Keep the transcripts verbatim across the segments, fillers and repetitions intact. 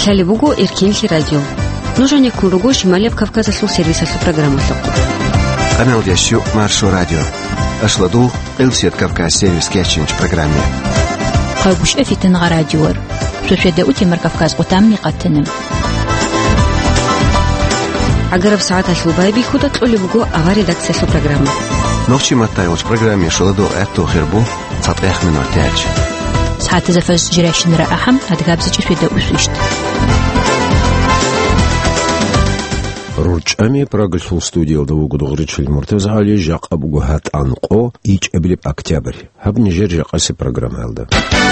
Алали бугу Иркинли радио. Нужен якун ругу Шималев Кавказа слу сервиса слу программу слу. Канал Ящу Маршу радио. Ашладу Элсет Кавказ сервис кечинч программе. Хабуш эфитен радиор. Шушеда утимер Кавказ утамни qattenim. Агараб саата слу байби худа тлули бугу ава редакция слу программы. Новчи матайл в программе Шаладу Эту Хирбу цатех минутяч. ساعات زفاز جراشن رأحم هتقابز جشوية وشوشت رجعمي براغل студио да угодогричил Муртазали жак абугахат анқо ич эблип октябрь хаб нижер жакаси программалда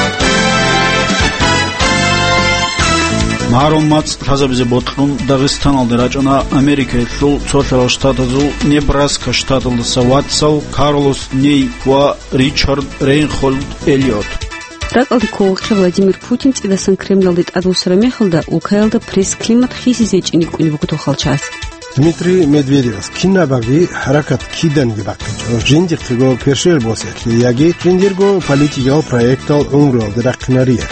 Марон мац хазабизе ботлун Дагестан алдырачана Америка сул Социал штатазу Небраска штаталда Саватсал Карлос Ней ва Ричард Рейнхольд Эллиот Ракалди коуқи Владимир Путин цидасан Кремлалдит адусара мехалда Украинада пресс-климат хиси зечини куни букуту халчас. Дмитрий Медведев кинабаги харакат киданги бакчо жиндиқиго першер босетли яги жиндирго политикал проектал умрол диракнариях.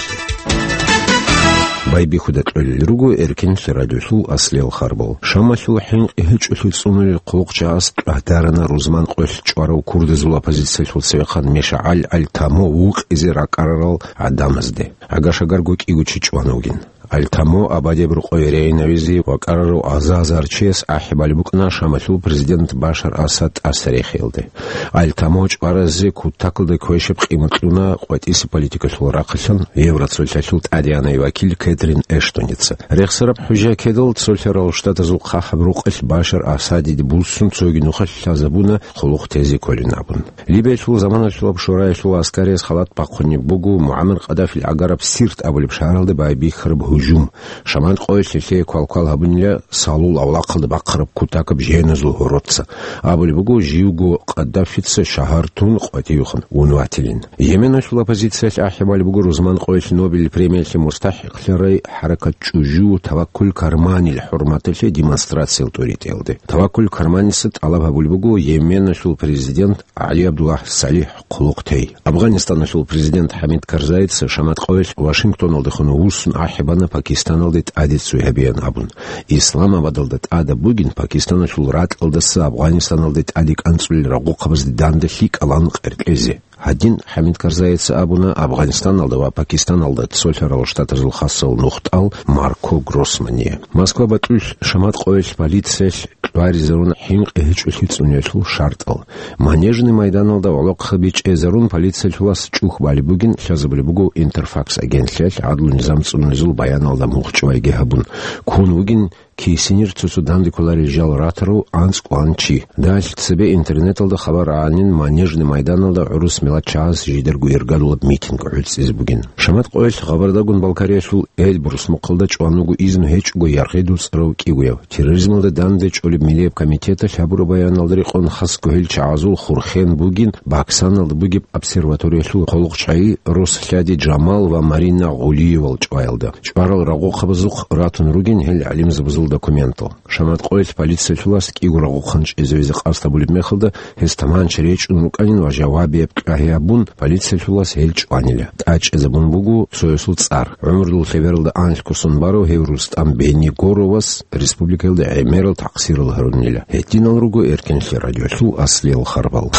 Байби худатли ругу эркен радиосу аслел харбол. Шамасул хин ихчулу цунул қоқчас атарана Рузман қол чвару курдизул оппозиция сулсехан мешаал альтамо уқ изиракарал адамазде. Агашагар гук игучи чваногин. Альтамо абадебру қойрей навизи вакарару азазарчес ахибали букна Шамасул президент Башар Асад асрехилде. Альтамо чварази кутаклды көшіп қиматлуна қуатиси политика сулрақысын Евроцольсасулт адиана вакил Кэтрин Эштоница. Рехсараб хужа кедал цольферал штата зулқа хабруқл Башар Асади булсун цогинуха лазабуна хулух тези колинабун. Либия сул замана сулаб шурай сул аскарес халат пақуни бугу Муаммар Қадафил агараб сирт абулиб шаралды байби хрб hujum shaman qo'yishli qual-qual habunla salul avlaqildi baqirib kutakib jenazul horotsa abul bugu jiugo qaddafitsa shahartun qatiyuxin unwatilin yemen ashul oppositsiya ahmal bugu Ruzman qo'yish Nobel premiyasi mustahiqlari harakat chuju tawakkul karmani hurmatli demonstratsiya o'tkazildi. Tawakkul karmani sit alab abul bugu Yemen ashul prezident Ali Abdullah Salih quluqtay Afg'oniston ashul prezident Hamid Karzai shamat qo'yish Washington oldiqini usun ahibana Pakistan aldit adit suhabiyyan abun. Islamabad aldit ada bugün Pakistan ashul rat aldasa Afg'oniston aldit adik ansul raqu qabzdi danda hik alan qirqezi. Один Хамид Карзаец абуна Афганистан алды ва Пакистан алды Солферал штат Рзулхасал Нухтал Марко Гроссмани. Москва батуш шамат qo'yish полиция Варизерун хинг эхчулхиц унешул шартал. Манежный майдан алды олоқ хабич эзерун полиция чулас чух бали бугин шазабли бугу Интерфакс агентлер адлу низам цунизул баян алды мухчвайге хабун. Кун бугин Кисинир цусудан диколари жал ратору анск уанчи. Дальше себе интернет алды хабар анин манежный майдан алды урус мелачас жидергу иргалулаб митинг уйциз бугин. Шамат qo'yish xabardagун Балкария шул Эльбрус муқалда чуанугу изну хечугу ярхиду царов кигуяв. Терроризм алды дандыч олиб милиев комитета шабуру баян алдыри хон хас кухил чаазул хурхен бугин Баксан алды бугиб обсерватория шул қолуқчаи Русляди Джамал ва Марина Гулиевал чуайлды. Чуарал рагу хабазух ратун ругин хел алим забузул документал. Шамат qo'yish полиция чулас кигурагу ханч эзвезик астабулиб мехалда хестаман чреч унуканин ва жавабиеб кахиабун полиция чулас хелч уаниля. Тач эзабун бугу союсул цар. Умрдул севералда анш курсунбару хевруст амбени горовас республикалда эмерал тақсирал харунниля. Хеттинал ругу эркеншли радиосу аслел харбал.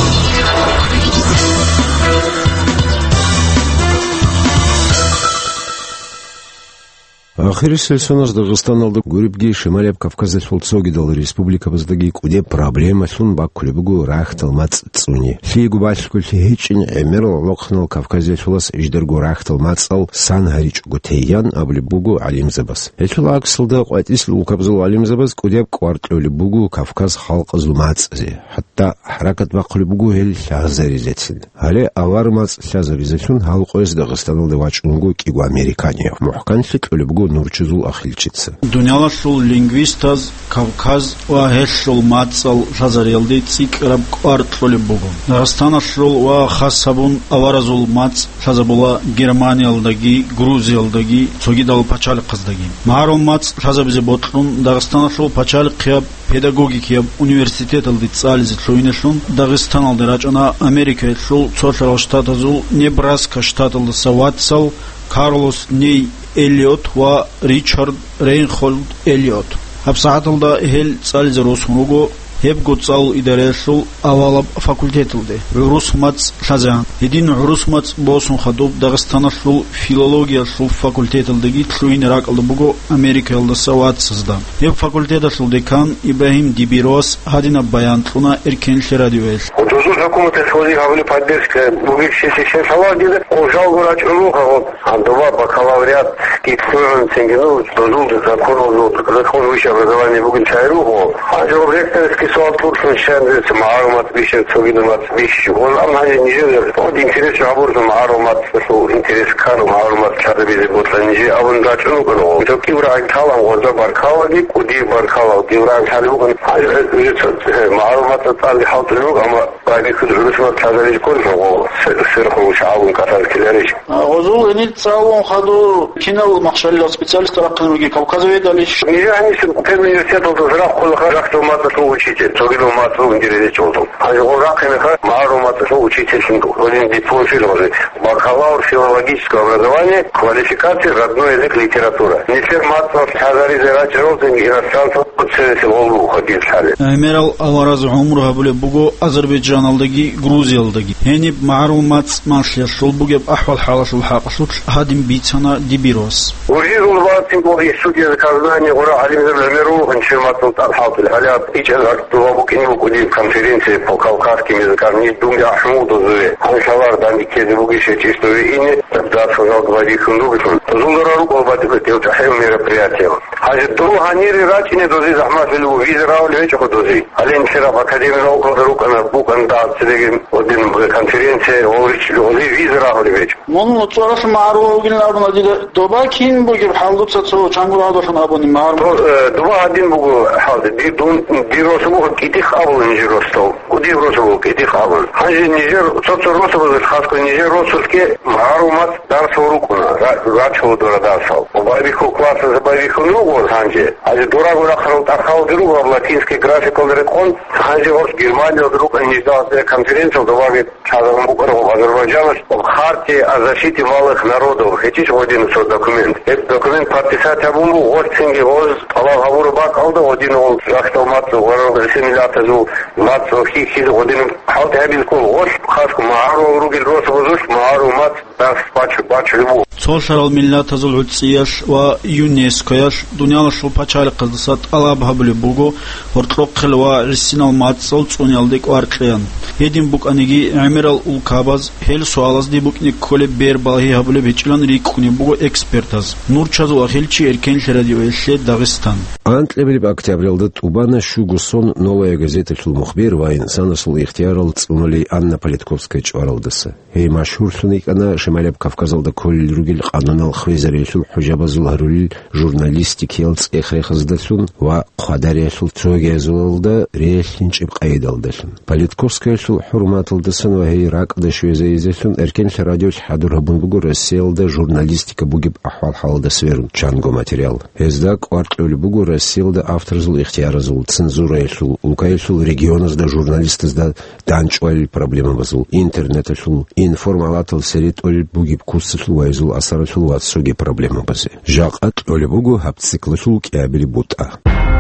Ахири сельсонас Дагестан алды гурибги Шималев Кавказда сулцогидал республика баздаги куде проблема сун баккулебугу рахтал мац цуни. Фигу башкул хичин эмерл лохнал Кавказда сулас иждергу рахтал мацал сан харич гутейян аблебугу алимзабас. Эчула аксылда қуатис лукабзул алимзабас куде квартлебугу Кавказ халқы зумацзи. Хатта харакат баккулебугу хел шазаризетсин. Хале авар мац шазаризетсин халқоис Дагестан алды вачунгу кигу американия. Мухканшик лебугу Нурчизул ахилчица. Дуняла шул лингвистаз Кавказ ва хешул мацал шазарелди цикраб квартлоли бугу. Дагестан шул ва хасабун аваразул мац шазабула Германиялдаги, Грузиялдаги, цогидал пачал қаздаги. Марон мац шазабизе ботлун Дагестан шул пачал қияб педагогикия университет алды цализи тлуинешун Дагестан алды рачана Америка шул Социал штатазул Небраска штат алды Саватсал Карлос Ней Эллиот ва Ричард Рейнхолд Эллиот. Хабсааталда хел цалзерус хуруго هب قصاو إداريسو أولاب فاكولتيتلدي عروس ماتس خزان هدين عروس ماتس بوسون خدوب داغستان سلو فيلولوجيا سلو فاكولتيتلدي تلوين راك الدبوغو أمريكا الدسوات سزدان هب فاكولتيتا سلو ديكان إبراهيم ديبيروس هادينا بيان تلونا إركين شراديويس ودوزو حكومة السعودية هاولي поддержка بوغيك شيسيشن سواديدا وجاو غراч улуха андова бакалавриат китсуэн ценгену дозул закон закон высшее образование бугин чайруху а же ректорский سوال پرسون شده معلومات بیشتر توگیدمات بیشتر اون هم هنوز نیجه خود اینترس عبور معلومات سو اینترس کارو معلومات کرده بیزی بود نیجه اون داشتن کنه تو کی برای کالا وزا بر کالا دی کودی بر کالا کی برای کالا کن معلومات تالی حاضر لوگ اما برای کد رسوم تازه کنه و سرخو شعبون کاتال کلیش وزول اینی تساوون خدو کینال مخشل سپیشالیست رقمی کاوکازوی دالیش نیجه هنیس پرمیرسیت و زرا کل خرخت و مات تو учитель, тогда мату интересует чего-то. А его раками معلومات учитель, один дипломированный, бакалавр филологического образования, квалификация родной язык литература. Не все матов хазари зирать розы иностранцев подселись в Волгу уходили. Эмерал авараз умруха были буго Азербайджан алдаги, Грузия алдаги. Хени معلومات машлия шел буге ахвал халас الحاقصوت هادم بيتنا ديبيروس. ورجل الوقت يقول يسودي الكازاني ورا علم زمرو انشمات الحاط الحالات Туабук не могли конференции по кавказским языкам не думали Ахмуду зове. Аншалар дами кеды бугише чистое ине, тогда сказал говорить хундугишун. Зундара руку батыбет и утахаем мероприятия. Хажи туру ханери рачине дози захмат вилу визы раули вечуху дози. Ален вчера в Академии наук рука на букан да цедегим один конференция оличили ози визы раули веч. Мон цорас мару угинлар надиде доба кин бугиб халдуца цо чангурадошун абони мару. Доба один бугу халды дун диросу китих авл нижеростол. Куди росову китих авл. Хажи нижер цоцо росову хаско нижер росовке марумат дарсо рукуна. Рачо дора дарсал. Обайбиху класса забайбиху нугу ханже. Хажи дора гора харут архал друга в латинский графикал рекон. Хажи от Германия друг ниждал конференцию добавит Чазам Букаров Азербайджана об харте о защите малых народов. Хотите один из документ. Этот документ подписать абумбу от синги воз Аллах Гавуру Бак алда один ол захталмату ворог симилятазу мацу хихи один халт абилкул воз хаску маару ругил рос возуш маару мат дас бачу бачу любу. Цолшарал миллятазул утсияш ва юнескояш дунялашул пачали қыздысат алабха бүлі бугу хортлоқ қылва рисинал матсал цунялдек варклиян. Един бук анеги Эмерал улкабаз хел суалаз ди бук не коле бер балхи хабуле бечилан рикуни бугу экспертаз. Нурчазу ахелчи эркен шерадио эльше Дагестан. Антлебелеб октябрялда Тубана Шугусон новая газета Шулмухбир вайн санасул ихтиярал цунули Анна Политковская чваралдаса. Хей машхур суник ана Шемалеб Кавказалда коль ругил қанунал хвезаресул хужабазул харулил журналистик елц эхрехаздасун ва қадаресул цогезулда рехинчиб қайдалдасын. Политковская шул хурматылдасын ва хей рак да швезаизесун эркен радиоч хадур хабун бугу Россиялда журналистика бугиб ахвал халда сверун чанго материал. Эздак уартлёлі бугу Россиялда авторзул ихтияразул цензура ешул улкаешул регионазда журналистазда данчуаль проблема базул интернет ешул информалатыл серит оль бугиб куссышул вайзул асарашул ватсуги проблема базе. Жак ат оль бугу хапциклышул кябели бута.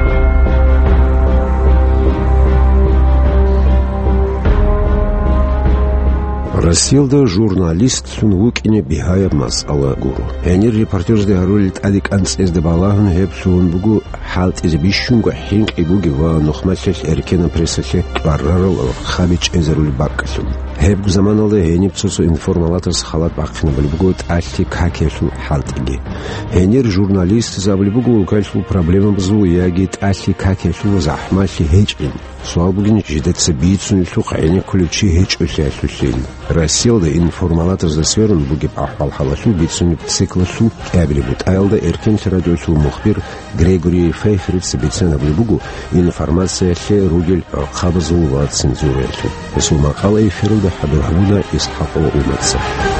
Россиялда журналист сун вукине бихая мас'ала гуру. Энер репортерзде харулит адик анц эзде балагын хеп сун бугу халт эзе бишунга хинг ибуги ва нухмачлеш эркена прессачле баррарыл хабич эзерул баккасун. Хеп заманалда хенеп цусу информалаторс халат баккина билбугу тальти какешул халт иги. Энер журналист заблибугу укальшул проблема бзу яги тальти какешул захмашли хечин. Суал бугин жидетсе бийцун илсуq айне ключи хеч өсәсүсен. Россиялда информалатор за сферун бугиб ахвал халашун бийцун циклашу кабели бут. Айалда эркен радиосул мухбир Грегори Фейфриц бийцун бугу информация хе ругел қабызул ва цензура. Эсул мақала эфирда хабирхуна исхақо уматса.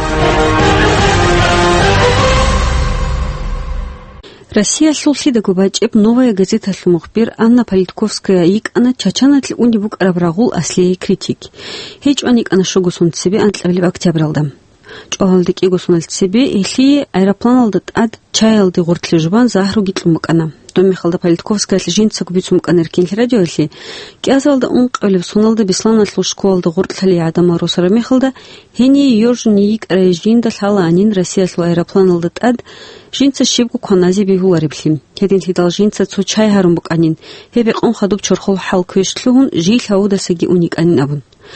Россия слушали докубачеб новая газета Шулмухбир Анна Политковская ик она чачанатл унибук арабрагул аслей критик. Хеч аник она шогусон себе антлавли октябралда. ჭოალდიკი გოსუნალცები ეხი აეროპლანალდ ად ჩაილდი ღურთლი ჟბან ზაჰრუ გიტლუმკანა დომიხალდა პოლიტკოვსკაის ჟინცაკ ბიცუმკან ერკინ რადიოელი კიაზალდა უნყელებს სუნალდა ბისლანალ შკოლდა ღურთლი ადამა როსარა მიხალდა ჰენი იორჟნიკ რეჟინდა ხალანინ რესიას აეროპლანალდ ად ჟინცა შიბგუ ქონაზი ბიჰულარიბლი ქედინთი დალ ჟინცა ცუ ჩაიჰარუმკანინ ჰები ყონ ხადუბ ჩორხოლ ჰალქვეშლუhun ჟილ ჰაუდასაგი უნიკანინ აბუნ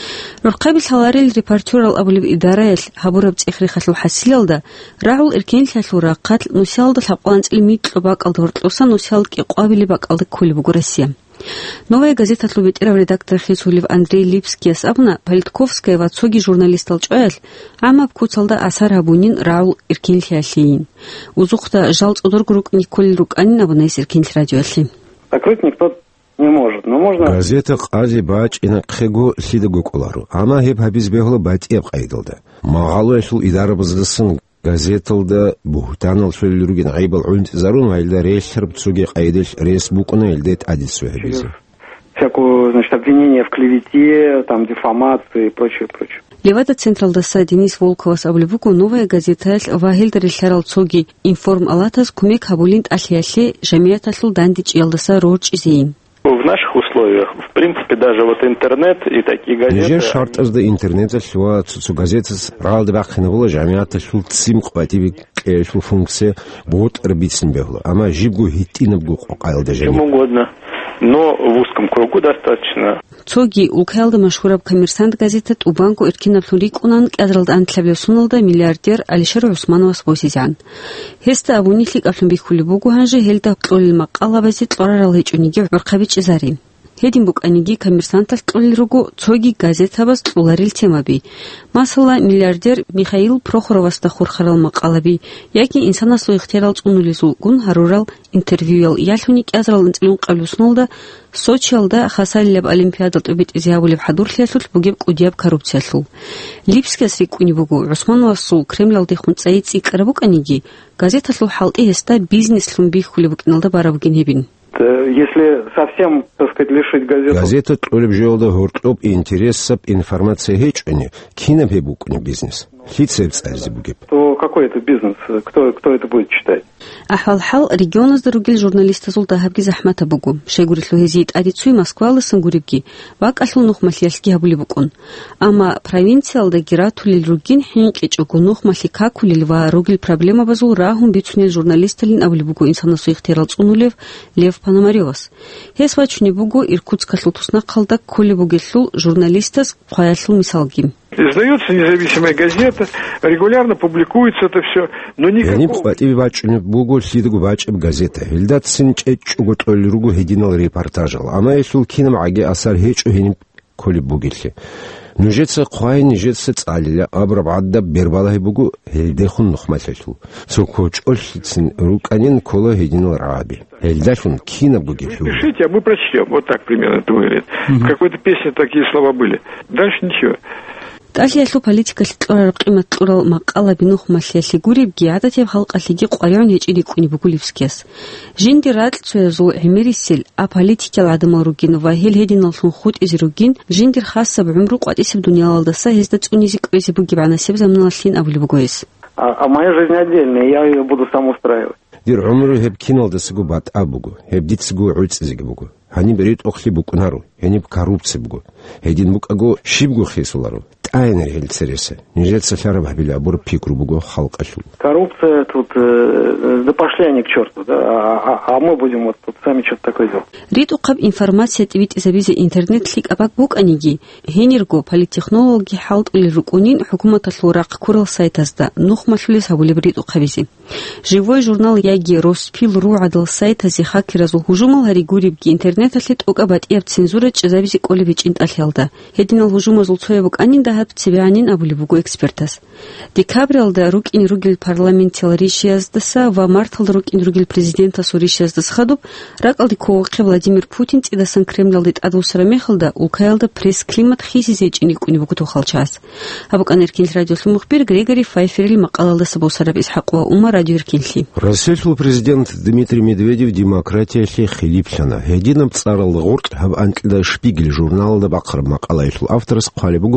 رقابي الحواري الريبورتور الأبولي بإدارة هابورة بتأخري خلو حسيل ده راعو إركين خلو راقات نوسيال ده الحقوانت الميت لباق الدورت لوسا نوسيال كإقوابي لباق الدك كل بقرسيا Новая газета тлубитера редактор Хисулев Андрей Липский асабна Политковская вацоги журналист алчоэл ама бкуцалда асар абунин раул иркин хяхлиин узухта жалц удургрук Николь Руканин абунайс иркин радиоэлли Закрыть никто не может, но можно... Газета Ази Бач и на Кхего Сидагу Колару. Ама хеп хабиз бегла бать еб айдалда. Магалу эшул идара баздасын газеталда бухтанал шөллүрген айбал унт зарун айда рейсер бцуге айдеш рейсбукуна элдет адису хабизи. Всякую, значит, обвинение в клевете, там, дефамации и прочее, прочее. Левада Централдаса Денис Волковас облевуку новая газета Вахилда Ришарал Цоги информ алатас кумек хабулинт ахляхле жамиятаслу дандич ялдаса роч изеин. В наших условиях, в принципе, даже вот интернет и такие газеты... Нижер шарт аз да интернет шла цу газеты с ралды бахна была жамията шул цим қвативи шул функция бот рбитсин бегла. Ама жибгу хитина бгу қоқайл да жами. Чем угодно, но в узком кругу достаточно. Цоги укхалда машхураб коммерсант газетат у банку иркина флурик унан кадралд антлавле суналда миллиардер Алишер Усманов спосизян. Хеста абунихлик афлумби хулибугу ханжи хелда тлол мақала базит тлорарал хечуниги урқабич изарин. Хединбук аниги коммерсантал тлолиругу цоги газетабас тлоларил темаби. Масала миллиардер Михаил Прохороваста хурхарал мақалаби, яки инсанаслу ихтирал цунулизу гун харурал интервьюял ялхуник язрал интлун қалуснулда Сочиалда хасаллеб олимпиадат убит изявулев хадурлиасул бугеб кудиаб коррупциасул. Липскес рикунибугу Усмановасул Кремлялды хунцаици карабук аниги газетаслу халти еста бизнес лумби хулибукналда барабугенебин. Если совсем, так сказать, лишить газету... Газета тлолеб жолда хортлоб интерессап информация хечани, кинабебукни бизнес. Хитсепс арзибугеб. То какой это бизнес? Кто, кто это будет читать? Ахал-хал региона сдаругил журналиста Зултахабги Захмата бугу. Шегурислу хезит адицуй Москвалы сангурибги. Вак аслу нухмалияльски хабулибукун. Ама провинциалда гиратулил ругин хинкич угу нухмали какулил ва ругил проблема базул рахум бицунил журналисталин абулибугу инсанасу ихтирал цунулев Лев Пономаревас. Хес вачуни бугу Иркутскаслу тусна қалда кулибугиллу журналистас пхаяслу мисалгим. Издается независимая газета, регулярно публикуется это все, но никакого... Я не платил бачу, бугу сидгу бачу газета. Илдат синчеч уготоль ругу хединал репортажал. Ама есул кинам аги асар хечу хеним коли бугилхи. Нужеца қуай нужеца цалиля абраб адда бербалахи бугу хелдехун нухмалху. Сокоч ольхицин руканин коло хединал раби. Хелдашун кина бугилху. Пишите, а мы прочтем. Вот так примерно это выглядит. В какой-то песне такие слова были. Дальше ничего. Талиялу политика тлорар қимат тлорал мақала бинух маллиалли гурибги адатев халқаллиги қварион хечили куни бугуливскес. Жинди радл цуязу эмерисил а политикал адамаругин ва хелхединалхун худ изругин жиндир хасса бумру қватисиб дуниялалдаса хезда цунизик вези бугибанасиб замналлин авлибугоис. А моя жизнь отдельная, я ее буду сам устраивать. Дир умру хеб киналдасыгу бат абугу, хеб дитсыгу уйцызыгбугу. Они берут охли букунару, они коррупции бугу. Един бук агу шибгу хисулару. Тайнер хельцереса. Нижется фяраб хабиля абур пикру бугу халк ашу. Коррупция тут, э, да пошли они к черту, да, а, а мы будем вот тут сами что-то такое делать. Рид уқаб информация твит изавизе интернет лик абак бук аниги. Хенерго политтехнологи халт или рукунин хукумата слурак курал сайтазда. Нух машлис хабулиб рид уқабизи. Живой журнал яги Роспил.ру адал сайтази хакеразу хужумал харигурибги интернет аслит уқабат еб цензура чазавизи колевич инт алхелда. Хединал хужума зулцоевук анин дахаб цивианин абулибугу экспертас. Декабрялда рук ин ругил парламентил ришияздаса ва мартал рук ин ругил президента суришияздас хадуб рак алди коуқи Владимир Путин цидасан Кремлялдит адусара мехалда улкаялда пресс-климат хизизеч иник унибугу тухалчас. Абук анеркин радиослу мухбир Григорий Файферил мақалалда сабусараб исхақуа ума радио иркинли. Рассельфул президент Дмитрий Медведев демократия ли хилипшана. Единым царал горд хаб анкда шпигель журналда бақыр мақалайшыл авторс қалибугу Дмитрий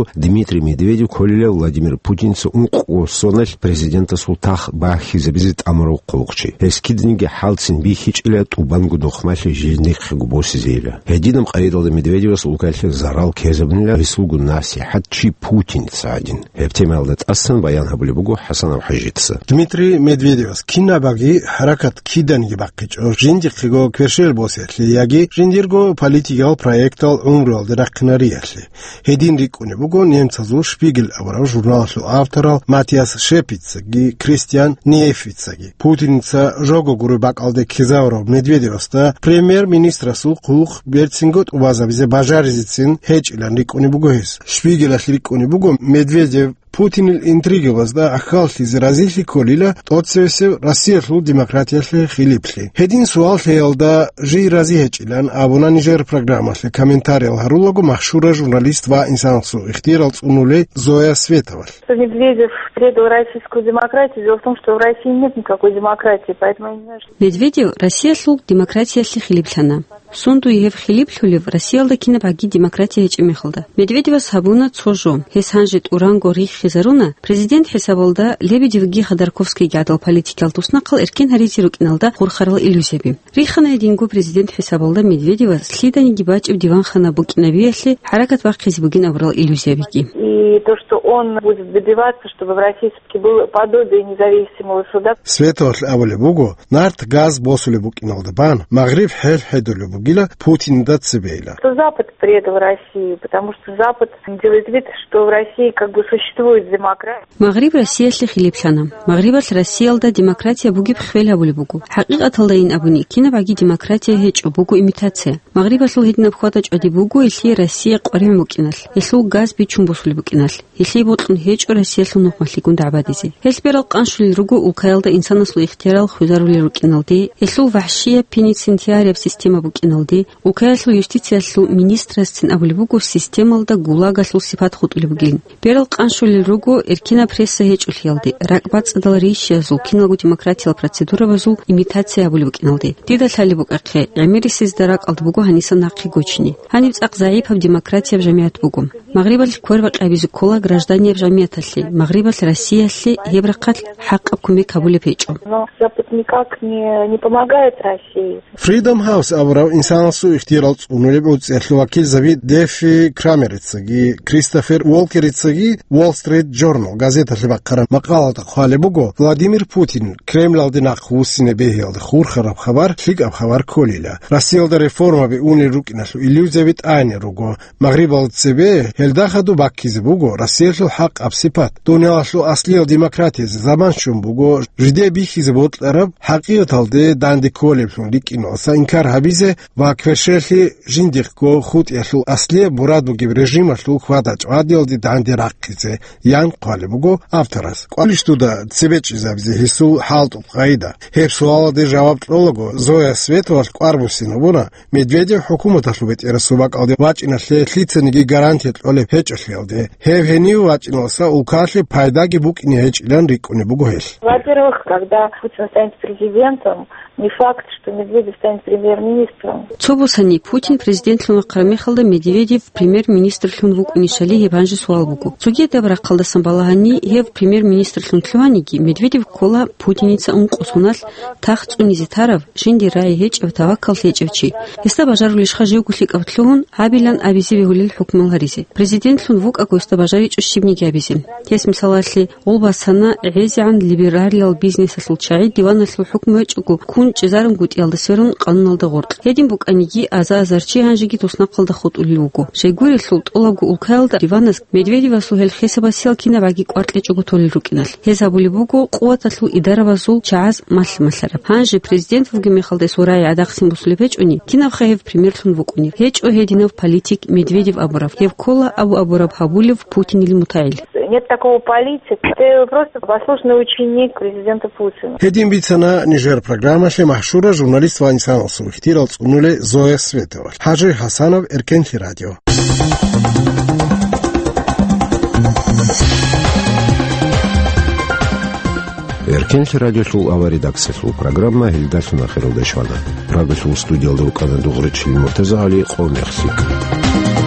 Дмитрий Медведев коллеля Владимир Путинца унқу сонал президента Султах Бахиза бизит амру қоқчи. Эскидниге халцин бихич или тубангу дохмаши жизнных губосизеля. Единым қайдалды Медведева сулкальхи зарал кезабнила рисугу насихатчи Путинца один. Эптемалдат асан баян хабулибугу Хасанов хажитса. Дмитрий Медведев кинабаги харакат киданги баққич. Жиндиқиго квершел босетли яги жиндирго политикал проектал умрол дыраққинариятли. Един рикуне буго немцазу Шпигель аврал журналашлу авторал Матиас Шепицаги, Кристиан Нефицаги. Путинца жого гурубак алде кизавров Медведевоста премьер-министра су қух берцингот убазабизе бажаризицин хеч илан рикуне буго хес. Шпигель ашли рикуне буго Медведев Путин интригаваз да ахалхи заразихли колила тоцевсе Россия-лу демократия-ле хилипли. Един суал хеялда жи разихечилан абуна Нижер программа-ле комментариал харулагу махшура журналист ва инсансу ихтирал цунуле Зоя Светова. Медведев предал российскую демократию. Дело в том, что в России нет никакой демократии, поэтому я не знаю, что... Медведев Россия-лу демократия-ле хилиплана. Сунду ев хилиплюлев Россия-лда кинабаги демократия хечемехалда. Медведева сабуна цожо. Хесанжит уранго рих хизаруна. Президент хесаболда Лебедевги Ходорковский гадал политикал туснақал эркен харитирук иналда хурхарал иллюзияби. Рихана едингу президент хесаболда Медведева слидани гибач в диванхана букинавиясли харакат вахизбугин аврал иллюзиябики. И то, что он будет добиваться, чтобы в России все-таки было подобие независимого суда. Световал аволе бугу нарт газ босуле букиналда бан. Магриб хел хедуле Гила Путин дацебейла. Запад предал Россию, потому что Запад делает вид, что в России как бы существует демократия. Магриб Россия сли хилипшана. Магриб Россия алда демократия буги бхвела булибугу. Хакиқат алдаин абуни кина баги демократия хеч бугу имитация. Магриб аслу хидна бхватач адибугу ишли Россия қорим букинал. Ислу газ бичум босули букинал. Ишли ботлун хеч Россия слу нухмасли гунда абадизи. Хесберал қаншули ругу укаялда инсана слу ихтирал хуйзарули рукиналди. Ислу вахшия пеницентиария система букинал. Укаялу юстициялу министрастин авлибугу системалда гулагалу сипат хутулибугин. Перал қаншули ругу эркина пресса хечулхиалди. Ракбац адал рейшиязу киналгу демократиял процедура вазу имитация авлибугиналди. Дида талибук ақхе. Амирисиз дарак алдбугу ханиса нақи гучни. Ханибц ақ заиб в демократия в жамият бугу. Магрибал квервак абизу кола граждане в жамият асли. Магрибал Россия асли хебрақат хақ абкуми кабули печу. Но Запад никак не, не помогает России. Freedom House аврал инсансу ихтирал цунулеб уцехлувакил зави Дефи Крамерицаги, Кристофер Уолкерицаги, Wall Street Journal, газета лебаққара мақалата халебуго, Владимир Путин, Кремль алдинақ хусине бехиалда хурхараб хабар, фиг аб хабар колила. Россиялда реформа бе уни рукинашлу иллюзиявит айни руго, Магриб алдцебе, хелдахаду баккизе буго, Россиялу хақ абсипат, дуниялашлу аслиял демократия заман шум буго, жиде бихизе ботлараб, хақият алде данди колеблун рикиноса, инкар хабизе, ва квершелхи жиндихго худ яшлу аслия бурадбуги режимашлу хвадач адиалди данди раққизе, ян қалибуго авторас. Қалиштуда цебечи забизе хису халту қайда. Хеп суалади жаваб тролого, Зоя Светова қарбусина буна, Медведев хукуматашлу бет ерасубак алди вачинашле тлицениги гарантият лоле хечашле алди. Хеп хению вачиноса улкашле пайдаги бук ини хеч илян рикуни буго хел. Во-первых, когда Путин станет президентом, не факт, что Медведев станет премьер-министром. Цобусани Путин президент луна қарамехалда Медведев премьер-министр лун вук унишали ебанжи суал буку. Цуге дебра қалда самбалахани ев премьер-министр лун тлуаниги Медведев кола Путиница ун қосунал тахт унизитаров жинди рай хеч в таваккал хечевчи. Еста бажару лишха живгулик автлуун абилан абизи вегулил хукмал харизи. Президент лун вук акойста бажарич ушибники абизи. Тес мисаласли олбасана гезиан либералиал бизнеса случай дивана слу хукмеч уку кун чезарым гут ялдасверун кануналда горд. Един бук аниги аза азарчи ханжиги тусна қалда хут улилугу. Шейгури слут олагу улкаялда диванас Медведева сухел хесаба селкина баги квартлеч угу толи рукинал. Хесабулибугу қуататлу идаравазу чааз мал малараб. Ханжи президент вуги мехалда сурай адахсин бусулипеч уни. Кинав хаев премьер лун вук уни. Хеч о хединов политик Медведев Абурав. Хев кола Абу Абурав Хабулев Путин или Мутаиль. Нет такого политика. Ты просто послушный ученик президента Путина. Хедин бицана Нижер программа ше махшура журналист ва инсаносу ихтирал цунуле Зоя Светова. Хаджи Хасанов, Эркенхи радио. Эркенхи радио слул ава редакция слул программа Хильдасуна Хералдашвана. Программу студиялда укана дугрычил Муртаза Али Қомерсик.